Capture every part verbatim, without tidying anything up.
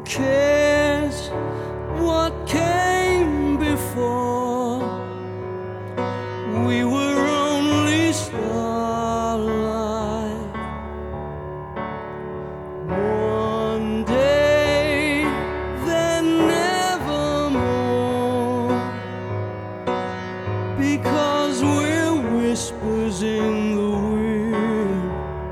cares what came before? We were only starlight. One day, then nevermore, because we're whispers in the wind.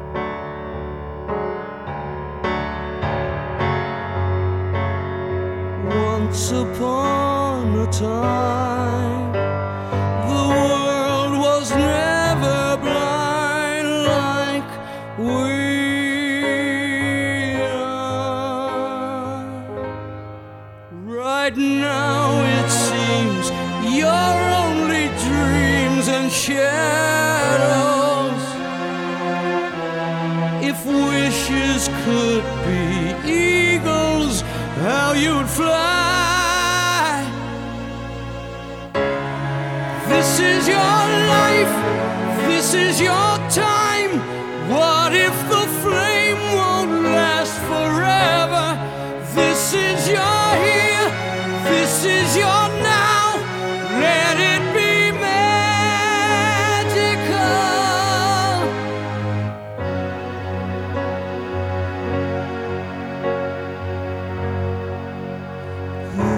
Once upon a time, the world was never blind like we are. Right now it seems you're only dreams and shadows. If wishes could be eagles, how you'd fly. This is your life, this is your time. What if the flame won't last forever? This is your here, this is your now. Let it be magical. Who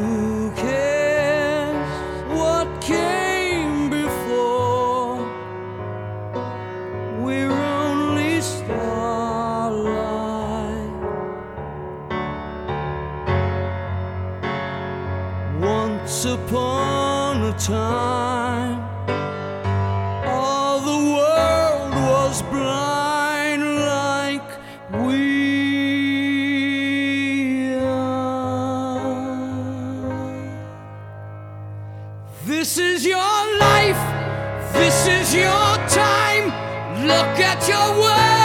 cares what came before? We're only starlight. Once upon a time, all the world was blind like we are. This is your life, this is your time. Look at your world.